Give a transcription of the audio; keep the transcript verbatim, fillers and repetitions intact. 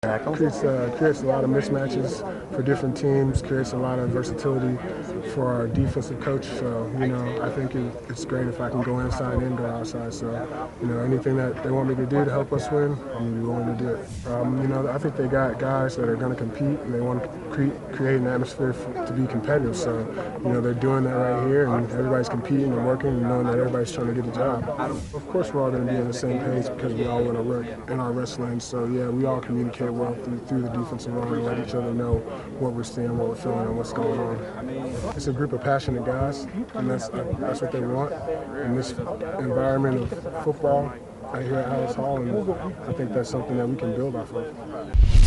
Creates, uh, creates a lot of mismatches for different teams, creates a lot of versatility for our defensive coach. So, you know, I think it, it's great if I can go inside and go outside. So, you know, anything that they want me to do to help us win, I'm going to be willing to do it. Um, you know, I think they got guys that are going to compete and they want to cre- create an atmosphere for, to be competitive. So, you know, they're doing that right here and everybody's competing and working and knowing that everybody's trying to get a job. Of course, we're all going to be on the same page because we all want to work in our wrestling. So, yeah, we all communicate well through, through the defensive line and let each other know what we're seeing, what we're feeling, and what's going on. It's a group of passionate guys, and that's that's what they want in this environment of football right here at Halas Hall, and I think that's something that we can build off of.